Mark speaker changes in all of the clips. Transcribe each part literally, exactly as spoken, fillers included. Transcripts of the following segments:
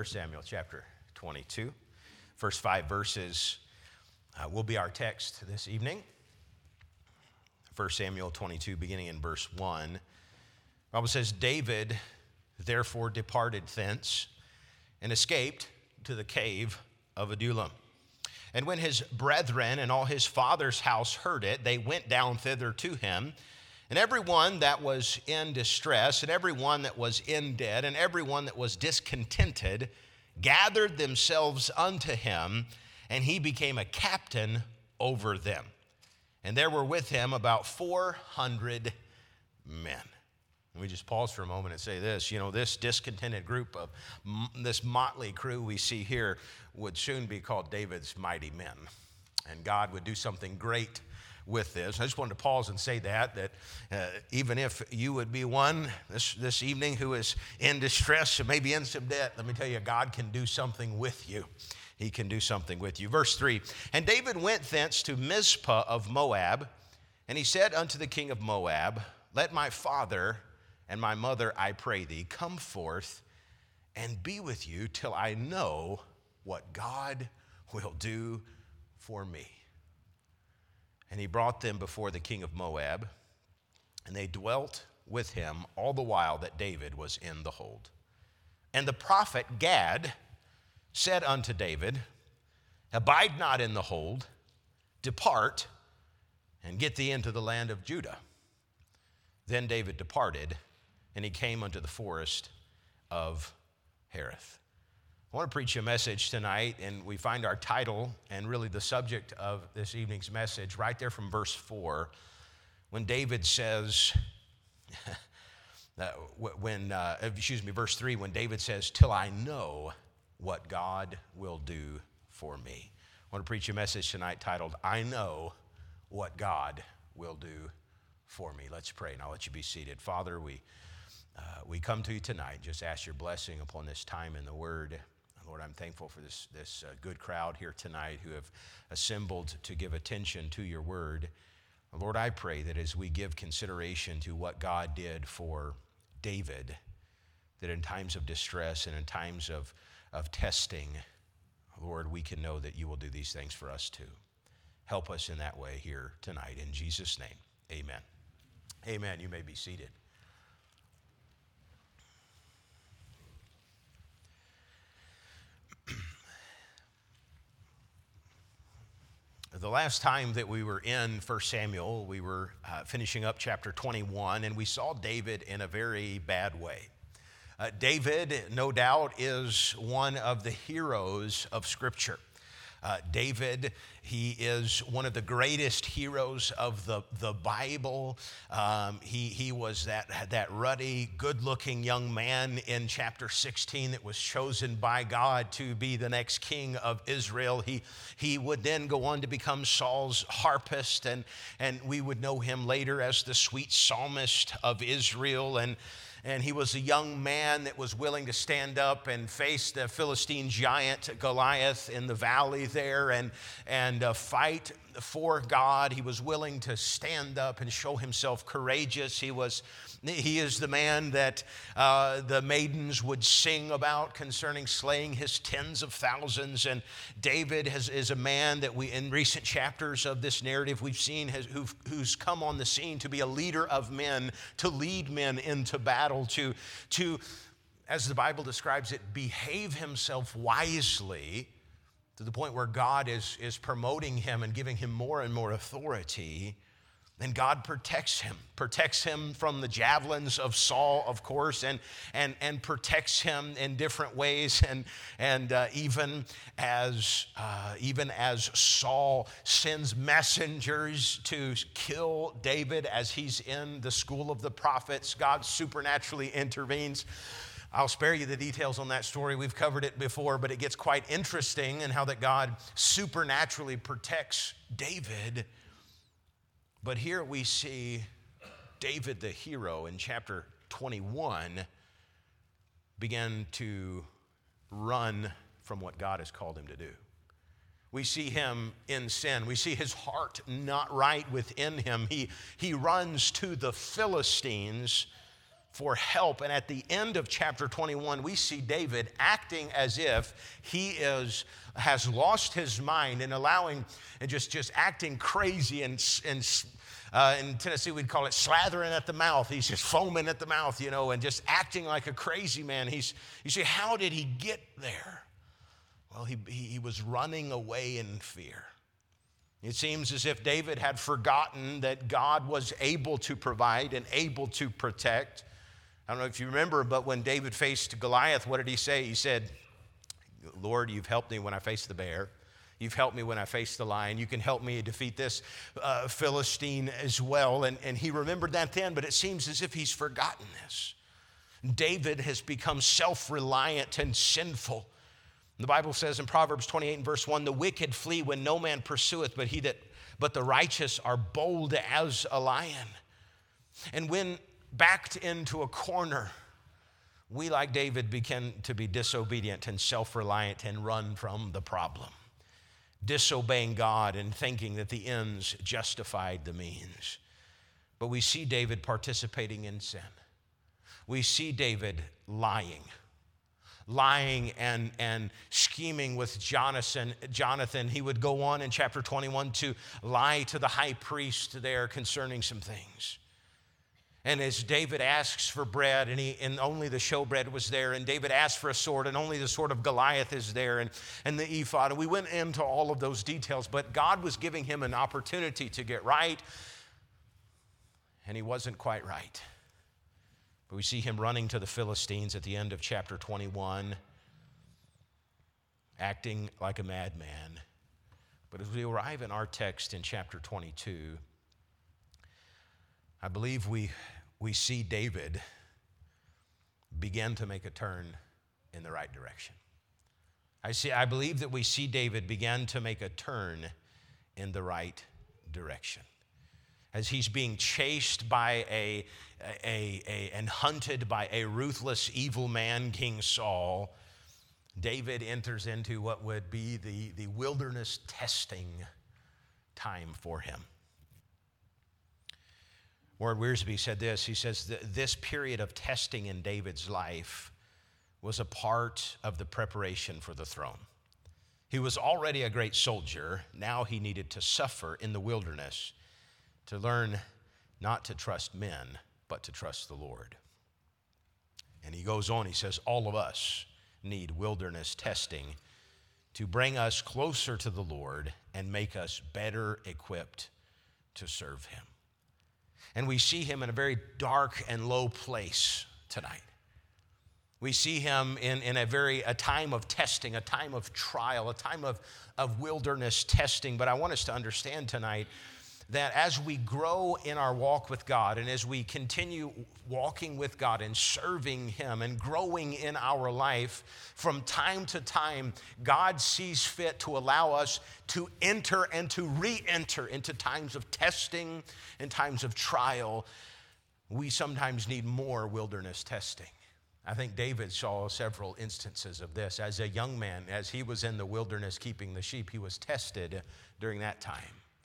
Speaker 1: First Samuel chapter twenty-two. First five verses uh, will be our text this evening. First Samuel twenty-two, beginning in verse one. The Bible says, David therefore departed thence and escaped to the cave of Adullam. And when his brethren and all his father's house heard it, they went down thither to him. And everyone that was in distress, and everyone that was in debt, and everyone that was discontented, gathered themselves unto him, and he became a captain over them. And there were with him about four hundred men. Let me just pause for a moment and say this. You know, this discontented group of this motley crew we see here would soon be called David's mighty men. And God would do something great with this. I just wanted to pause and say that, that uh, even if you would be one this, this evening who is in distress and maybe in some debt, let me tell you, God can do something with you. He can do something with you. Verse three, and David went thence to Mizpah of Moab, and he said unto the king of Moab, let my father and my mother, I pray thee, come forth and be with you till I know what God will do for me. And he brought them before the king of Moab, and they dwelt with him all the while that David was in the hold. And the prophet Gad said unto David, abide not in the hold, depart, and get thee into the land of Judah. Then David departed, and he came unto the forest of Hereth. I want to preach a message tonight, and we find our title and really the subject of this evening's message right there from verse four, when David says, when uh, excuse me, verse three, when David says, till I know what God will do for me. I want to preach a message tonight titled, I know what God will do for me. Let's pray, and I'll let you be seated. Father, we uh, we come to you tonight. Just ask your blessing upon this time in the Word. Lord, I'm thankful for this, this uh, good crowd here tonight who have assembled to give attention to your word. Lord, I pray that as we give consideration to what God did for David, that in times of distress and in times of, of testing, Lord, we can know that you will do these things for us too. Help us in that way here tonight. In Jesus' name, amen. Amen. You may be seated. The last time that we were in First Samuel, we were uh, finishing up chapter twenty-one, and we saw David in a very bad way. Uh, David, no doubt, is one of the heroes of Scripture. Uh, David, he is one of the greatest heroes of the, the Bible. Um, he, he was that, that ruddy, good-looking young man in chapter sixteen that was chosen by God to be the next king of Israel. He, he would then go on to become Saul's harpist, and, and we would know him later as the sweet psalmist of Israel. And And he was a young man that was willing to stand up and face the Philistine giant Goliath in the valley there and, and uh, fight for God. He was willing to stand up and show himself courageous. He was, he is the man that uh, the maidens would sing about concerning slaying his tens of thousands. And David has, is a man that we, in recent chapters of this narrative, we've seen has, who've, who's come on the scene to be a leader of men, to lead men into battle, to, to, as the Bible describes it, behave himself wisely, to the point where God is, is promoting him and giving him more and more authority. Then God protects him, protects him from the javelins of Saul, of course, and and and protects him in different ways. And and uh, even as uh, even as Saul sends messengers to kill David as he's in the school of the prophets, God supernaturally intervenes. I'll spare you the details on that story. We've covered it before, but it gets quite interesting in how that God supernaturally protects David. But here we see David, the hero, in chapter twenty-one, begin to run from what God has called him to do. We see him in sin. We see his heart not right within him. He, he runs to the Philistines for help. And at the end of chapter twenty-one, we see David acting as if he is has lost his mind and allowing and just, just acting crazy and, and uh, in Tennessee we'd call it slathering at the mouth. He's just foaming at the mouth, you know, and just acting like a crazy man. He's you say, how did he get there? Well, he, he, he was running away in fear. It seems as if David had forgotten that God was able to provide and able to protect. I don't know if you remember, but when David faced Goliath, what did he say? He said, Lord, you've helped me when I faced the bear. You've helped me when I faced the lion. You can help me defeat this uh, Philistine as well. And, and he remembered that then, but it seems as if he's forgotten this. David has become self-reliant and sinful. The Bible says in Proverbs twenty-eight and verse one, the wicked flee when no man pursueth, but he that, but the righteous are bold as a lion. And when backed into a corner, we, like David, begin to be disobedient and self-reliant and run from the problem, disobeying God and thinking that the ends justified the means. But we see David participating in sin. We see David lying. lying and, and scheming with Jonathan. Jonathan, he would go on in chapter twenty-one to lie to the high priest there concerning some things. And as David asks for bread, and, he, and only the showbread was there, and David asked for a sword, and only the sword of Goliath is there, and, and the ephod. And we went into all of those details, but God was giving him an opportunity to get right, and he wasn't quite right. But we see him running to the Philistines at the end of chapter twenty-one, acting like a madman. But as we arrive in our text in chapter twenty-two, I believe we, we see David begin to make a turn in the right direction. I see, I believe that we see David begin to make a turn in the right direction. As he's being chased by a, a, a, and hunted by a ruthless, evil man, King Saul, David enters into what would be the, the wilderness testing time for him. Warren Wiersbe said this. He says that this period of testing in David's life was a part of the preparation for the throne. He was already a great soldier. Now he needed to suffer in the wilderness to learn not to trust men, but to trust the Lord. And he goes on, he says, all of us need wilderness testing to bring us closer to the Lord and make us better equipped to serve him. And we see him in a very dark and low place tonight. We see him in, in a very a time of testing, a time of trial, a time of, of wilderness testing. But I want us to understand tonight that as we grow in our walk with God and as we continue walking with God and serving him and growing in our life, from time to time, God sees fit to allow us to enter and to re-enter into times of testing and times of trial. We sometimes need more wilderness testing. I think David saw several instances of this. As a young man, as he was in the wilderness keeping the sheep, he was tested during that time.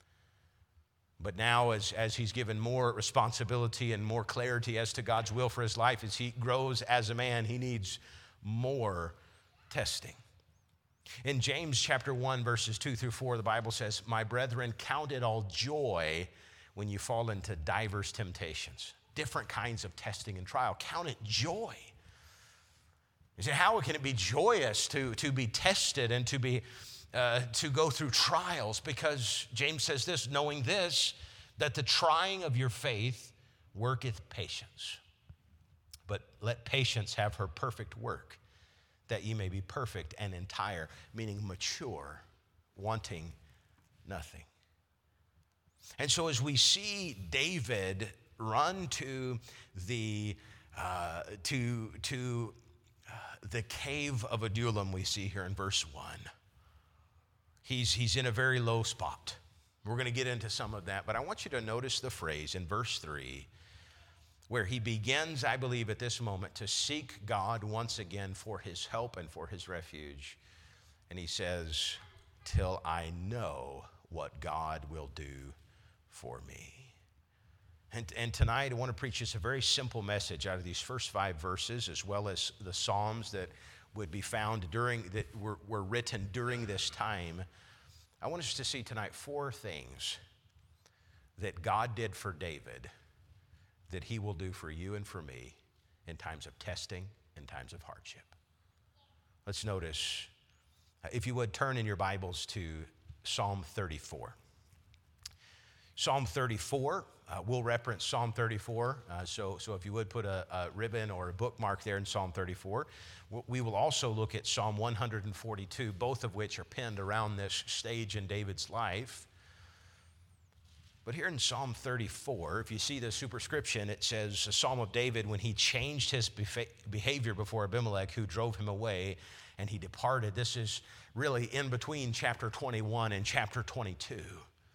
Speaker 1: But now as, as he's given more responsibility and more clarity as to God's will for his life, as he grows as a man, he needs more testing. In James chapter one, verses two through four, the Bible says, my brethren, count it all joy when you fall into diverse temptations. Different kinds of testing and trial. Count it joy. You say, how can it be joyous to, to be tested and to be Uh, to go through trials? Because James says this, knowing this, that the trying of your faith worketh patience. But let patience have her perfect work, that ye may be perfect and entire, meaning mature, wanting nothing. And so as we see David run to the uh, to to uh, the cave of Adullam, we see here in verse one. He's, he's in a very low spot. We're going to get into some of that, but I want you to notice the phrase in verse three where he begins, I believe, at this moment to seek God once again for his help and for his refuge. And he says, till I know what God will do for me. And, and tonight I want to preach just a very simple message out of these first five verses, as well as the Psalms that would be found during, that were, were written during this time. I want us to see tonight four things that God did for David that he will do for you and for me in times of testing, in times of hardship. Let's notice, if you would turn in your Bibles to Psalm thirty-four. Psalm thirty-four, uh, we'll reference Psalm thirty-four, uh, so, so if you would put a, a ribbon or a bookmark there in Psalm thirty-four. We will also look at Psalm one forty-two, both of which are pinned around this stage in David's life. But here in Psalm thirty-four, if you see the superscription, it says, a Psalm of David when he changed his behavior before Abimelech, who drove him away, and he departed. This is really in between chapter twenty-one and chapter twenty-two.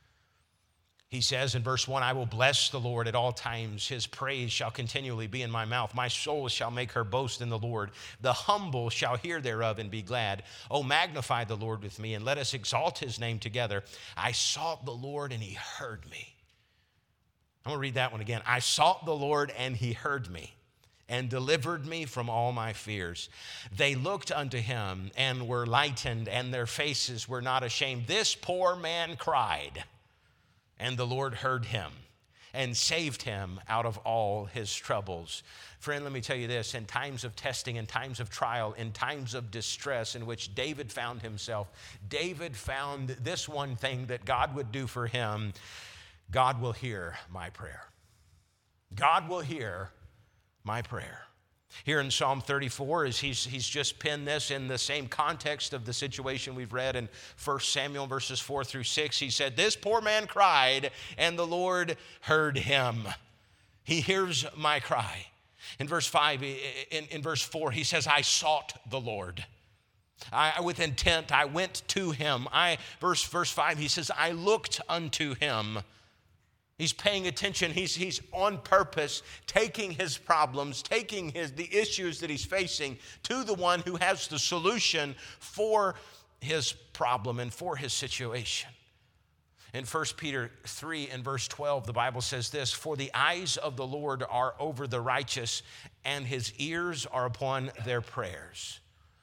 Speaker 1: He says in verse one, I will bless the Lord at all times. His praise shall continually be in my mouth. My soul shall make her boast in the Lord. The humble shall hear thereof and be glad. Oh, magnify the Lord with me, and let us exalt his name together. I sought the Lord, and he heard me. I'm going to read that one again. I sought the Lord, and he heard me, and delivered me from all my fears. They looked unto him, and were lightened, and their faces were not ashamed. This poor man cried, and the Lord heard him and saved him out of all his troubles. Friend, let me tell you this. In times of testing, in times of trial, in times of distress in which David found himself, David found this one thing that God would do for him. God will hear my prayer. God will hear my prayer. Here in Psalm thirty-four, is he's, he's just penned this in the same context of the situation we've read in First Samuel verses four through six. He said, this poor man cried, and the Lord heard him. He hears my cry. In verse five, in, in verse four, he says, I sought the Lord. I, with intent, I went to him. I, verse, verse five, he says, I looked unto him. He's paying attention. He's, he's on purpose taking his problems, taking his, the issues that he's facing to the one who has the solution for his problem and for his situation. In First Peter three and verse twelve, the Bible says this, for the eyes of the Lord are over the righteous, and his ears are upon their prayers.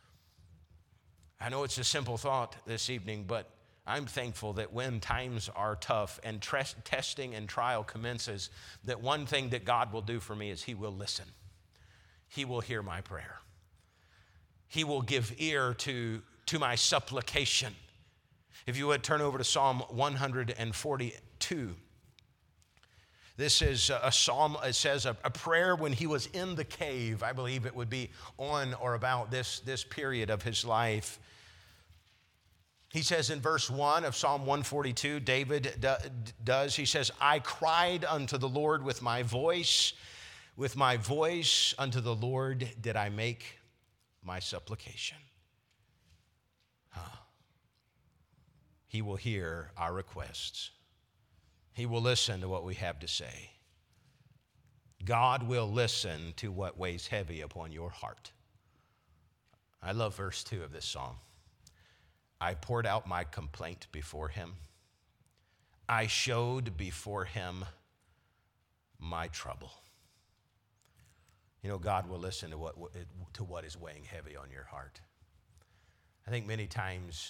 Speaker 1: I know it's a simple thought this evening, but I'm thankful that when times are tough and tres- testing and trial commences, that one thing that God will do for me is he will listen. He will hear my prayer. He will give ear to, to my supplication. If you would turn over to Psalm one forty-two. This is a psalm, it says a, a prayer when he was in the cave. I believe it would be on or about this, this period of his life. He says in verse one of Psalm one forty-two, David do, does, he says, I cried unto the Lord with my voice, with my voice unto the Lord did I make my supplication. Huh. He will hear our requests. He will listen to what we have to say. God will listen to what weighs heavy upon your heart. I love verse two of this psalm. I poured out my complaint before him. I showed before him my trouble. You know, God will listen to what, to what is weighing heavy on your heart. I think many times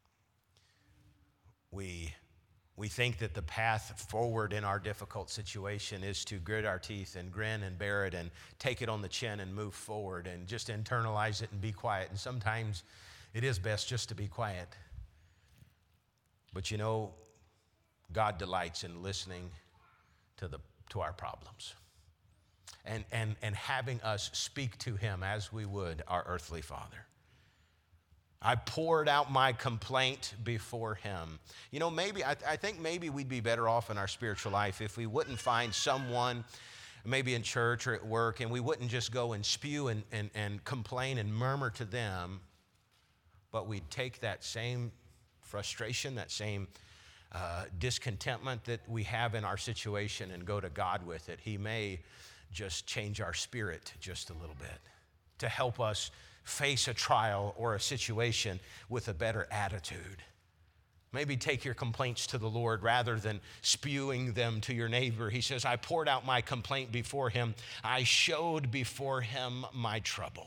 Speaker 1: we, we think that the path forward in our difficult situation is to grit our teeth and grin and bear it and take it on the chin and move forward and just internalize it and be quiet. And sometimes it is best just to be quiet. But you know, God delights in listening to, the, to our problems and, and, and having us speak to him as we would our earthly Father. I poured out my complaint before him. You know, maybe, I, I think maybe we'd be better off in our spiritual life if we wouldn't find someone, maybe in church or at work, and we wouldn't just go and spew and, and, and complain and murmur to them, but we'd take that same frustration, that same uh, discontentment that we have in our situation and go to God with it. He may just change our spirit just a little bit to help us face a trial or a situation with a better attitude. Maybe take your complaints to the Lord rather than spewing them to your neighbor. He says, I poured out my complaint before him. I showed before him my trouble.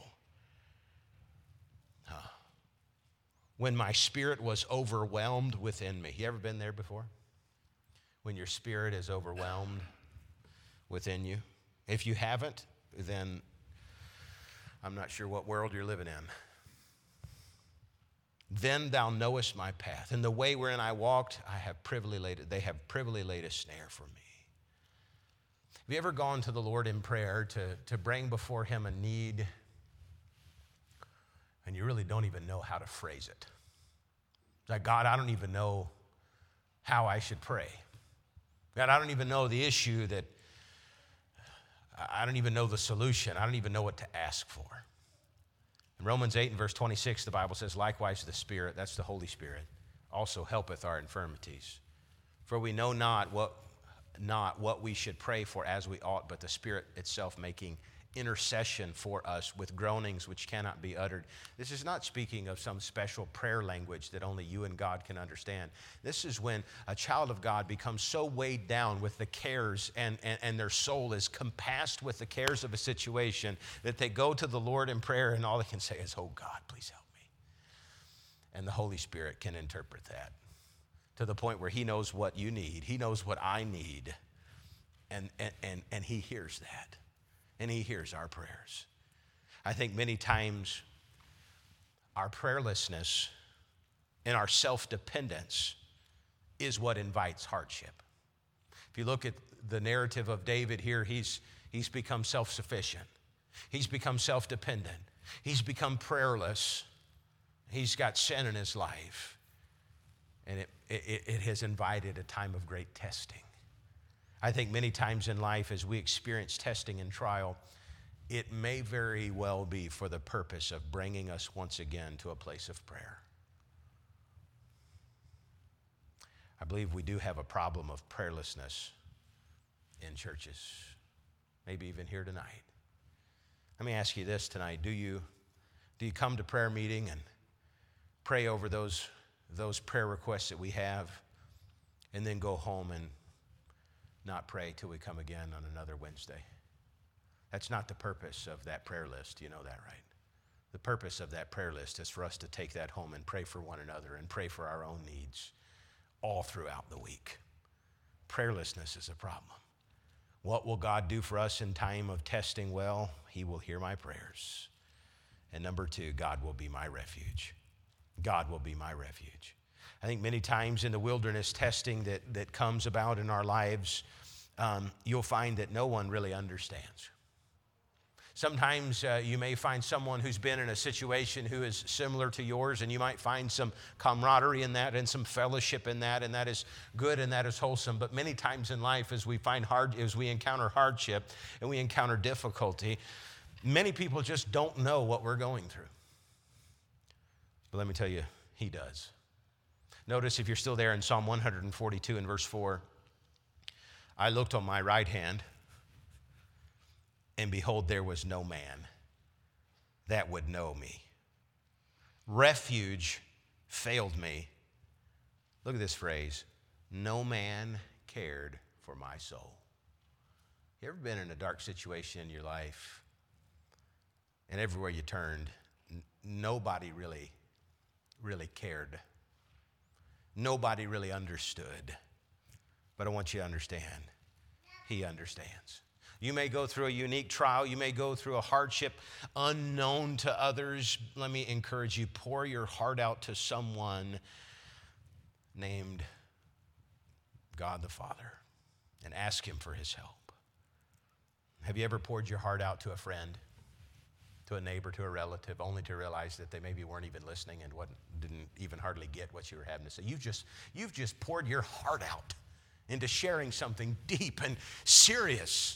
Speaker 1: Huh. When my spirit was overwhelmed within me. You ever been there before? When your spirit is overwhelmed within you? If you haven't, then I'm not sure what world you're living in. Then thou knowest my path. And the way wherein I walked, I have privily laid it. They have privily laid a snare for me. Have you ever gone to the Lord in prayer to, to bring before him a need, and you really don't even know how to phrase it? It's like, God, I don't even know how I should pray. God, I don't even know the issue that, I don't even know the solution. I don't even know what to ask for. In Romans eight and verse twenty-six, the Bible says, likewise the Spirit, that's the Holy Spirit, also helpeth our infirmities. For we know not what, not what we should pray for as we ought, but the Spirit itself making intercession for us with groanings which cannot be uttered. This is not speaking of some special prayer language that only you and God can understand. This is when a child of God becomes so weighed down with the cares and, and, and their soul is compassed with the cares of a situation that they go to the Lord in prayer and all they can say is, oh God, please help me. And the Holy Spirit can interpret that to the point where he knows what you need. He knows what I need. And, and, and, and he hears that. And he hears our prayers. I think many times our prayerlessness and our self-dependence is what invites hardship. If you look at the narrative of David here, he's, he's become self-sufficient. He's become self-dependent. He's become prayerless. He's got sin in his life. And it, it, it has invited a time of great testing. I think many times in life as we experience testing and trial, it may very well be for the purpose of bringing us once again to a place of prayer. I believe we do have a problem of prayerlessness in churches, maybe even here tonight. Let me ask you this tonight. Do you, do you come to prayer meeting and pray over those, those prayer requests that we have and then go home and not pray till we come again on another Wednesday? That's not the purpose of that prayer list. You know that, right? The purpose of that prayer list is for us to take that home and pray for one another and pray for our own needs all throughout the week. Prayerlessness is a problem. What will God do for us in time of testing? Well, he will hear my prayers. And number two, God will be my refuge. God will be my refuge. I think many times in the wilderness testing that, that comes about in our lives, um, you'll find that no one really understands. Sometimes uh, you may find someone who's been in a situation who is similar to yours, and you might find some camaraderie in that and some fellowship in that, and that is good and that is wholesome. But many times in life, as we find hard, as we encounter hardship and we encounter difficulty, many people just don't know what we're going through. But let me tell you, he does. Notice if you're still there in Psalm one forty-two and verse four, I looked on my right hand, and behold, there was no man that would know me. Refuge failed me. Look at this phrase, no man cared for my soul. You ever been in a dark situation in your life, and everywhere you turned, n- nobody really, really cared? Nobody really understood. But I want you to understand, he understands. You may go through a unique trial. You may go through a hardship unknown to others. Let me encourage you, pour your heart out to someone named God the Father and ask him for his help. Have you ever poured your heart out to a friend, to a neighbor, to a relative, only to realize that they maybe weren't even listening and wasn't, didn't even hardly get what you were having to say? You've just, you've just poured your heart out into sharing something deep and serious.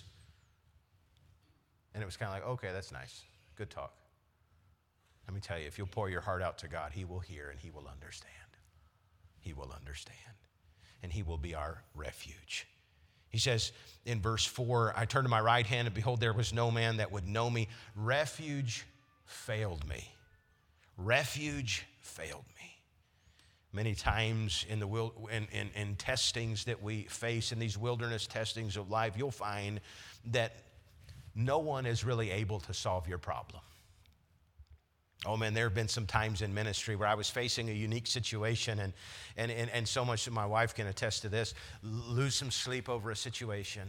Speaker 1: And it was kind of like, okay, that's nice. Good talk. Let me tell you, if you'll pour your heart out to God, he will hear and he will understand. He will understand. And he will be our refuge. He says in verse four, I turned to my right hand, and behold, there was no man that would know me. Refuge failed me. Refuge failed me. Many times in the wil- in, in, in testings that we face, in these wilderness testings of life, you'll find that no one is really able to solve your problem. Oh man, there have been some times in ministry where I was facing a unique situation, and, and, and, and so much that my wife can attest to this, lose some sleep over a situation.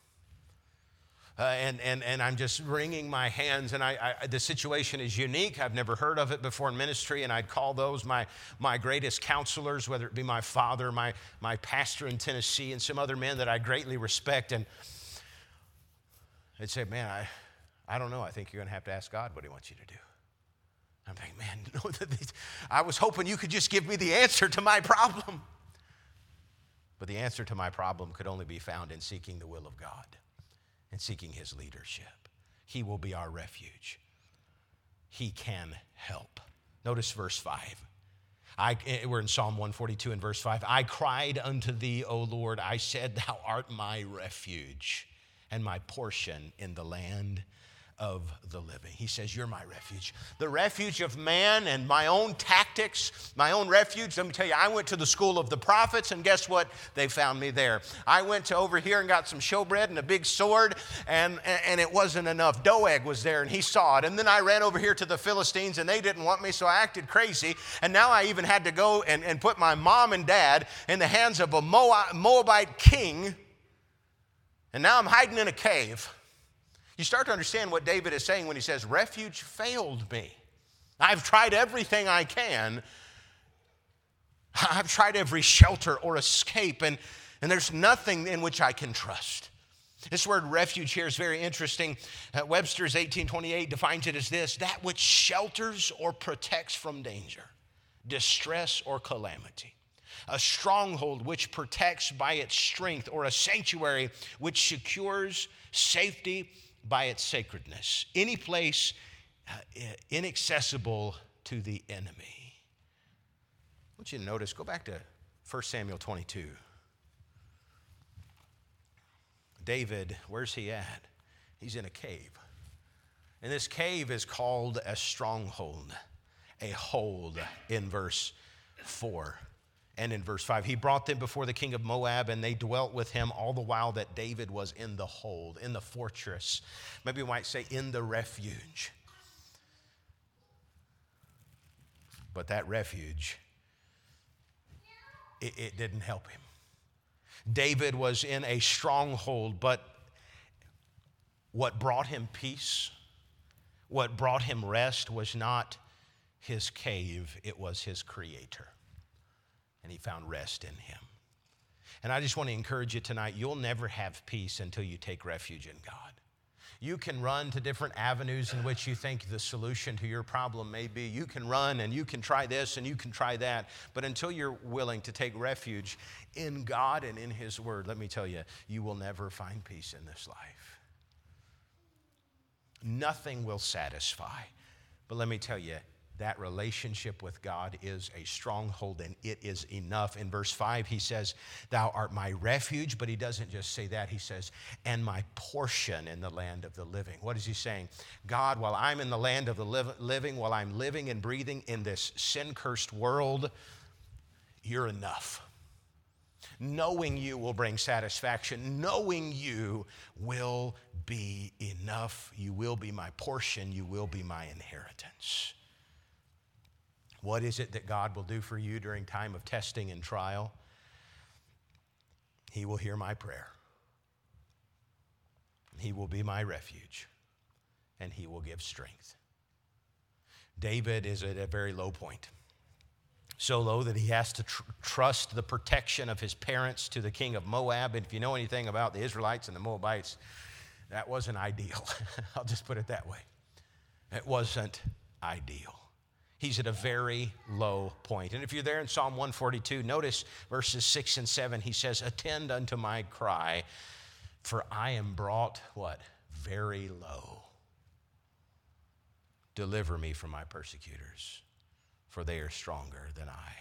Speaker 1: Uh, and, and, and I'm just wringing my hands, and I, I, the situation is unique. I've never heard of it before in ministry, and I'd call those my, my greatest counselors, whether it be my father, my, my pastor in Tennessee, and some other men that I greatly respect. And they'd say, man, I, I don't know. I think you're going to have to ask God what he wants you to do. I'm thinking, man, no, I was hoping you could just give me the answer to my problem. But the answer to my problem could only be found in seeking the will of God and seeking his leadership. He will be our refuge. He can help. Notice verse five. I, we're in Psalm one forty-two and verse five. I cried unto thee, O Lord. I said, thou art my refuge and my portion in the land of the living. He says, you're my refuge. The refuge of man and my own tactics, my own refuge. Let me tell you, I went to the school of the prophets, and guess what? They found me there. I went to over here and got some showbread and a big sword, and, and it wasn't enough. Doeg was there, and he saw it. And then I ran over here to the Philistines, and they didn't want me, so I acted crazy. And now I even had to go and, and put my mom and dad in the hands of a Moabite king, and now I'm hiding in a cave. You start to understand what David is saying when he says, refuge failed me. I've tried everything I can. I've tried every shelter or escape, and, and there's nothing in which I can trust. This word refuge here is very interesting. Uh, Webster's eighteen twenty-eight defines it as this: that which shelters or protects from danger, distress, or calamity. A stronghold which protects by its strength, or a sanctuary which secures safety by its sacredness. Any place uh, inaccessible to the enemy. I want you to notice, go back to First Samuel twenty-two. David, where's he at? He's in a cave. And this cave is called a stronghold, a hold in verse four. And in verse five, he brought them before the king of Moab, and they dwelt with him all the while that David was in the hold, in the fortress. Maybe we might say in the refuge. But that refuge, it, it didn't help him. David was in a stronghold, but what brought him peace, what brought him rest was not his cave, it was his Creator. And he found rest in him. And I just want to encourage you tonight, you'll never have peace until you take refuge in God. You can run to different avenues in which you think the solution to your problem may be. You can run and you can try this and you can try that. But until you're willing to take refuge in God and in his word, let me tell you, you will never find peace in this life. Nothing will satisfy. But let me tell you, that relationship with God is a stronghold, and it is enough. In verse five, he says, thou art my refuge, but he doesn't just say that. He says, and my portion in the land of the living. What is he saying? God, while I'm in the land of the living, while I'm living and breathing in this sin-cursed world, you're enough. Knowing you will bring satisfaction. Knowing you will be enough. You will be my portion. You will be my inheritance. What is it that God will do for you during time of testing and trial? He will hear my prayer. He will be my refuge, and he will give strength. David is at a very low point. So low that he has to tr- trust the protection of his parents to the king of Moab. And if you know anything about the Israelites and the Moabites, that wasn't ideal. I'll just put it that way. It wasn't ideal. He's at a very low point. And if you're there in Psalm one forty-two, notice verses six and seven. He says, attend unto my cry, for I am brought, what? Very low. Deliver me from my persecutors, for they are stronger than I.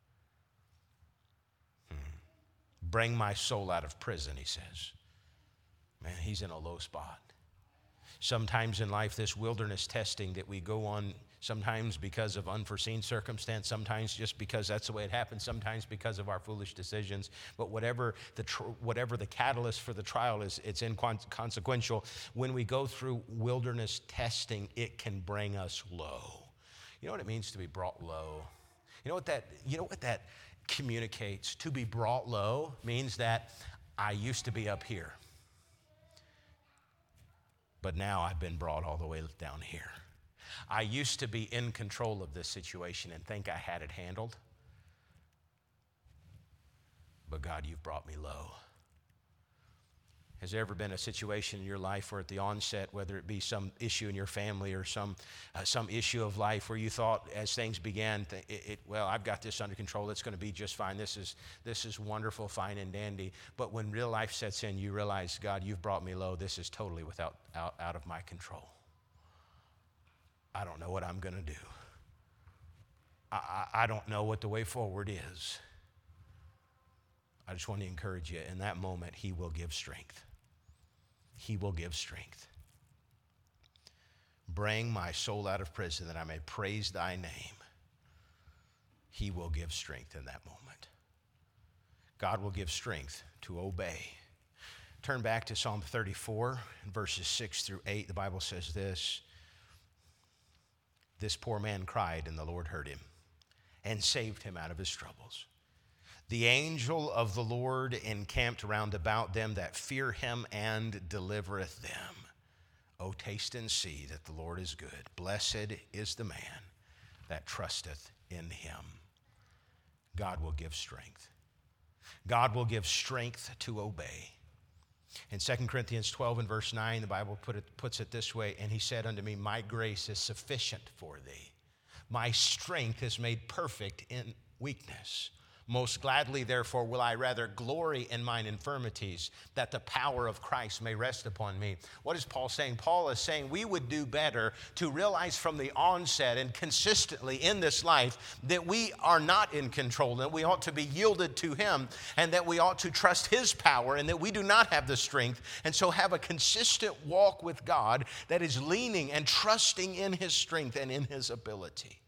Speaker 1: Hmm. Bring my soul out of prison, he says. Man, he's in a low spot. Sometimes in life, this wilderness testing that we go on, sometimes because of unforeseen circumstance, sometimes just because that's the way it happens, sometimes because of our foolish decisions. But whatever the tr- whatever the catalyst for the trial is, it's inconsequential. When we go through wilderness testing, it can bring us low. You know what it means to be brought low? You know what that, you know what that communicates? To be brought low means that I used to be up here, but now I've been brought all the way down here. I used to be in control of this situation and think I had it handled, but God, you've brought me low. Has there ever been a situation in your life where at the onset, whether it be some issue in your family or some uh, some issue of life where you thought as things began, th- it, it, well, I've got this under control, it's going to be just fine, this is, this is wonderful, fine and dandy, but when real life sets in, you realize, God, you've brought me low, this is totally without out, out of my control. I don't know what I'm going to do. I, I, I don't know what the way forward is. I just want to encourage you, in that moment, he will give strength. He will give strength. Bring my soul out of prison that I may praise thy name. He will give strength in that moment. God will give strength to obey. Turn back to Psalm thirty-four, verses six through eight. The Bible says this: this poor man cried, and the Lord heard him and saved him out of his troubles. The angel of the Lord encamped round about them that fear him and delivereth them. O taste and see that the Lord is good. Blessed is the man that trusteth in him. God will give strength. God will give strength to obey. In Second Corinthians twelve and verse nine, the Bible put it, puts it this way, and he said unto me, my grace is sufficient for thee. My strength is made perfect in weakness. Most gladly, therefore, will I rather glory in mine infirmities, that the power of Christ may rest upon me. What is Paul saying? Paul is saying we would do better to realize from the onset and consistently in this life that we are not in control, that we ought to be yielded to him, and that we ought to trust his power, and that we do not have the strength, and so have a consistent walk with God that is leaning and trusting in his strength and in his ability.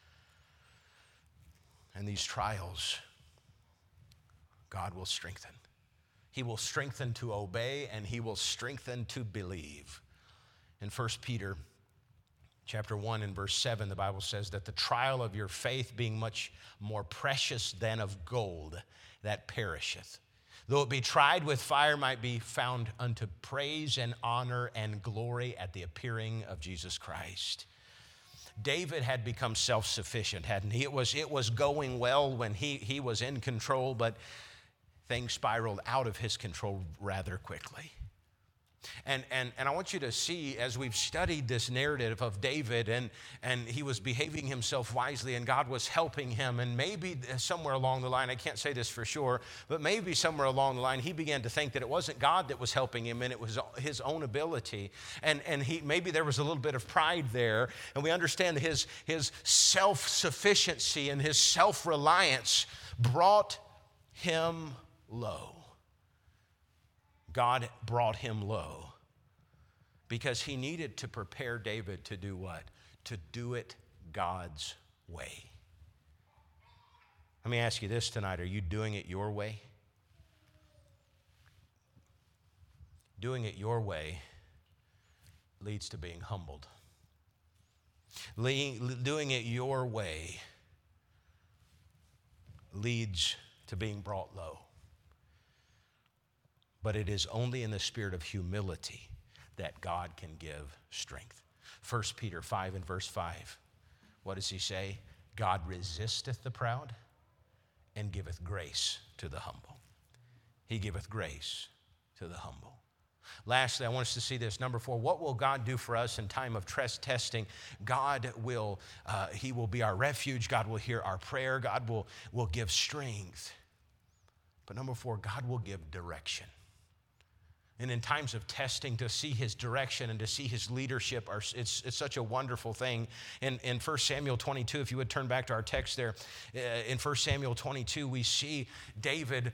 Speaker 1: And these trials, God will strengthen. He will strengthen to obey, and he will strengthen to believe. In First Peter chapter one and verse seven, the Bible says that the trial of your faith being much more precious than of gold that perisheth, though it be tried with fire, might be found unto praise and honor and glory at the appearing of Jesus Christ. David had become self-sufficient, hadn't he? It was, it was going well when he, he was in control, but things spiraled out of his control rather quickly. And, and, and I want you to see, as we've studied this narrative of David, and, and he was behaving himself wisely, and God was helping him, and maybe somewhere along the line, I can't say this for sure, but maybe somewhere along the line, he began to think that it wasn't God that was helping him, and it was his own ability. And, and he, maybe there was a little bit of pride there, and we understand that his, his self-sufficiency and his self-reliance brought him low. God brought him low because he needed to prepare David to do what? To do it God's way. Let me ask you this tonight. Are you doing it your way? Doing it your way leads to being humbled. Doing it your way leads to being brought low. But it is only in the spirit of humility that God can give strength. First Peter five and verse five. What does he say? God resisteth the proud and giveth grace to the humble. He giveth grace to the humble. Lastly, I want us to see this. Number four, what will God do for us in time of stress testing? God will, uh, he will be our refuge. God will hear our prayer. God will, will give strength. But number four, God will give direction. And in times of testing, to see his direction and to see his leadership, are, it's, it's such a wonderful thing. In, in First Samuel twenty-two, if you would turn back to our text there, uh, in First Samuel twenty-two, we see David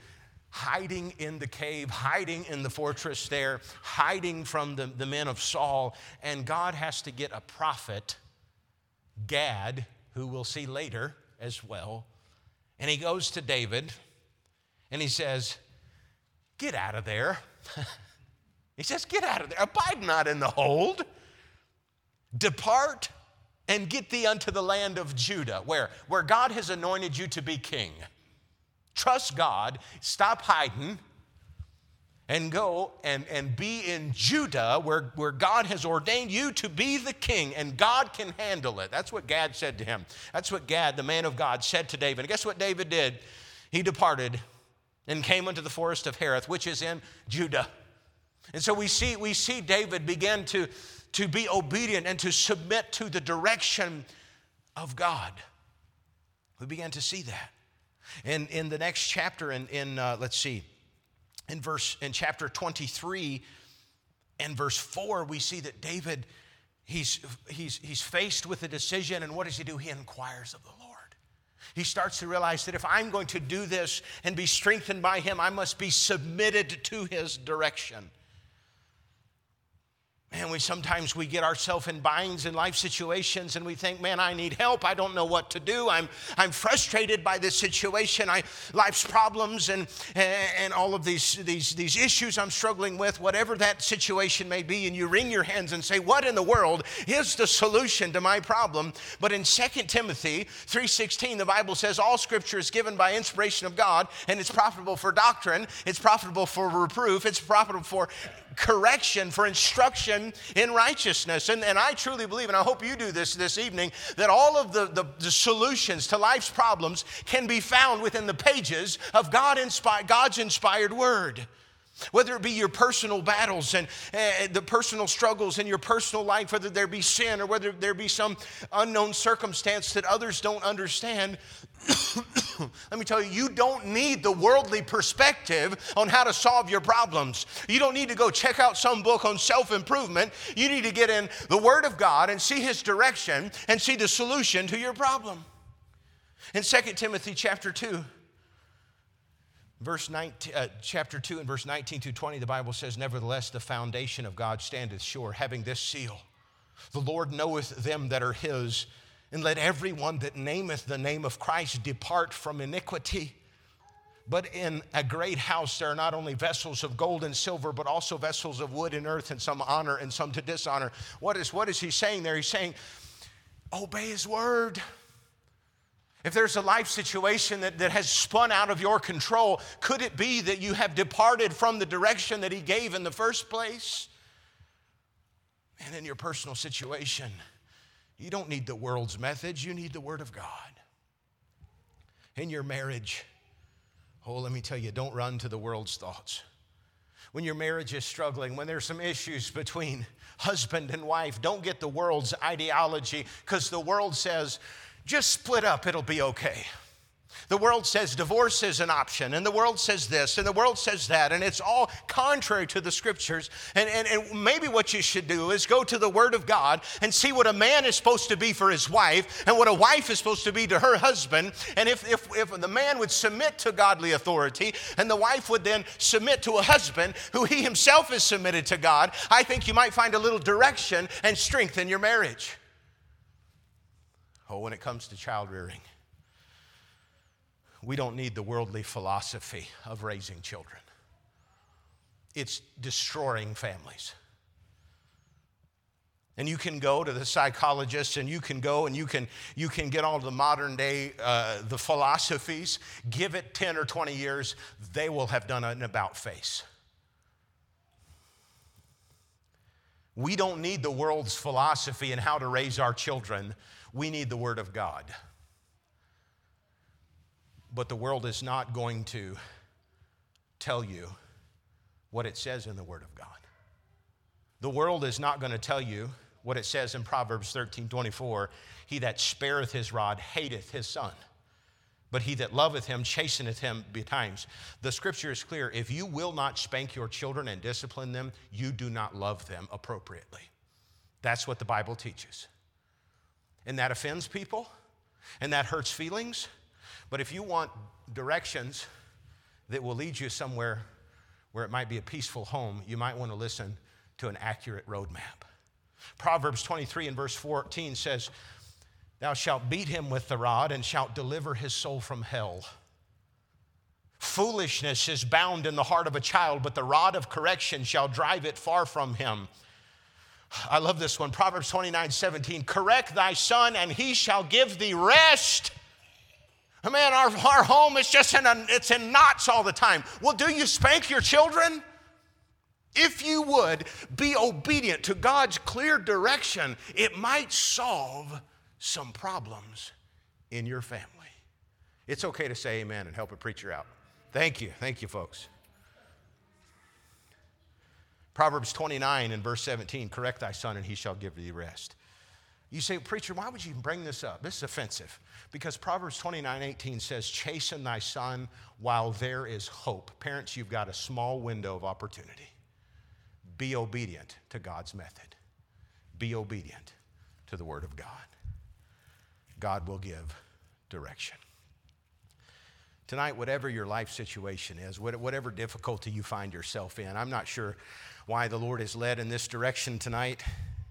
Speaker 1: hiding in the cave, hiding in the fortress there, hiding from the, the men of Saul. And God has to get a prophet, Gad, who we'll see later as well. And he goes to David and he says, get out of there. He says, get out of there. Abide not in the hold. Depart and get thee unto the land of Judah, where, where God has anointed you to be king. Trust God, stop hiding, and go and, and be in Judah, where, where God has ordained you to be the king, and God can handle it. That's what Gad said to him. That's what Gad, the man of God, said to David. And guess what David did? He departed and came unto the forest of Hereth, which is in Judah. And so we see, we see David begin to, to be obedient and to submit to the direction of God. We began to see that. And in the next chapter, in, in uh, let's see, in verse in chapter twenty-three and verse four, we see that David, he's, he's, he's faced with a decision, and what does he do? He inquires of the Lord. He starts to realize that if I'm going to do this and be strengthened by him, I must be submitted to his direction. Man, we sometimes we get ourselves in binds in life situations and we think, man, I need help. I don't know what to do. I'm, I'm frustrated by this situation. I, life's problems and, and all of these, these, these issues I'm struggling with, whatever that situation may be, and you wring your hands and say, what in the world is the solution to my problem? But in Second Timothy three sixteen, the Bible says all scripture is given by inspiration of God, and it's profitable for doctrine, it's profitable for reproof, it's profitable for correction, for instruction in righteousness. And, and I truly believe, and I hope you do this this evening, that all of the, the, the solutions to life's problems can be found within the pages of God inspi- God's inspired word. Whether it be your personal battles and uh, the personal struggles in your personal life, whether there be sin or whether there be some unknown circumstance that others don't understand, let me tell you, you don't need the worldly perspective on how to solve your problems. You don't need to go check out some book on self-improvement. You need to get in the Word of God and see His direction and see the solution to your problem. In Second Timothy chapter two, Verse nineteen, uh, chapter two and verse nineteen through twenty, the Bible says, nevertheless, the foundation of God standeth sure, having this seal. The Lord knoweth them that are his, and let everyone that nameth the name of Christ depart from iniquity. But in a great house there are not only vessels of gold and silver, but also vessels of wood and earth, and some honor and some to dishonor. What is, what is he saying there? He's saying, obey his word. If there's a life situation that, that has spun out of your control, could it be that you have departed from the direction that he gave in the first place? And in your personal situation, you don't need the world's methods, you need the Word of God. In your marriage, oh, let me tell you, don't run to the world's thoughts. When your marriage is struggling, when there's some issues between husband and wife, don't get the world's ideology, because the world says, just split up, it'll be okay. The world says divorce is an option, and the world says this, and the world says that, and it's all contrary to the scriptures. And, and, and maybe what you should do is go to the Word of God and see what a man is supposed to be for his wife and what a wife is supposed to be to her husband. And if, if, if the man would submit to godly authority and the wife would then submit to a husband who he himself is submitted to God, I think you might find a little direction and strength in your marriage. Oh, when it comes to child rearing, we don't need the worldly philosophy of raising children. It's destroying families. And you can go to the psychologists, and you can go and you can, you can get all the modern day, uh, the philosophies. Give it ten or twenty years, they will have done an about face. We don't need the world's philosophy in how to raise our children. We need the Word of God. But the world is not going to tell you what it says in the Word of God. The world is not going to tell you what it says in Proverbs thirteen twenty-four. He that spareth his rod hateth his son, but he that loveth him chasteneth him betimes. The scripture is clear. If you will not spank your children and discipline them, you do not love them appropriately. That's what the Bible teaches. And that offends people, and that hurts feelings. But if you want directions, that will lead you somewhere where it might be a peaceful home, you might want to listen to an accurate roadmap. Proverbs twenty-three and verse fourteen says, thou shalt beat him with the rod and shalt deliver his soul from hell. Foolishness is bound in the heart of a child, but the rod of correction shall drive it far from him. I love this one. Proverbs twenty-nine seventeen, correct thy son and he shall give thee rest. Man, our, our home is just in, a, it's in knots all the time. Well, do you spank your children? If you would be obedient to God's clear direction, it might solve some problems in your family. It's okay to say amen and help a preacher out. Thank you. Thank you, folks. Proverbs twenty-nine and verse seventeen, correct thy son and he shall give thee rest. You say, preacher, why would you even bring this up? This is offensive. Because Proverbs twenty-nine eighteen says, chasten thy son while there is hope. Parents, you've got a small window of opportunity. Be obedient to God's method. Be obedient to the word of God. God will give direction. Tonight, whatever your life situation is, whatever difficulty you find yourself in, I'm not sure why the Lord is led in this direction tonight.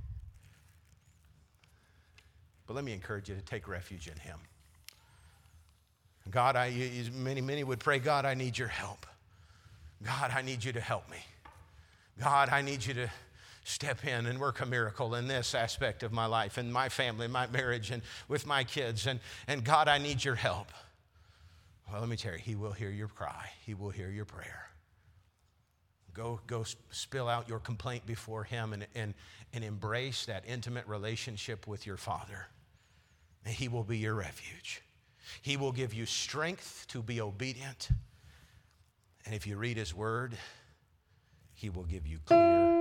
Speaker 1: But let me encourage you to take refuge in him. God, I, many, many would pray, God, I need your help. God, I need you to help me. God, I need you to step in and work a miracle in this aspect of my life, in my family, my marriage, and with my kids. And, and God, I need your help. Well, let me tell you, he will hear your cry. He will hear your prayer. Go, go spill out your complaint before him and, and, and embrace that intimate relationship with your Father. And he will be your refuge. He will give you strength to be obedient. And if you read his word, he will give you clear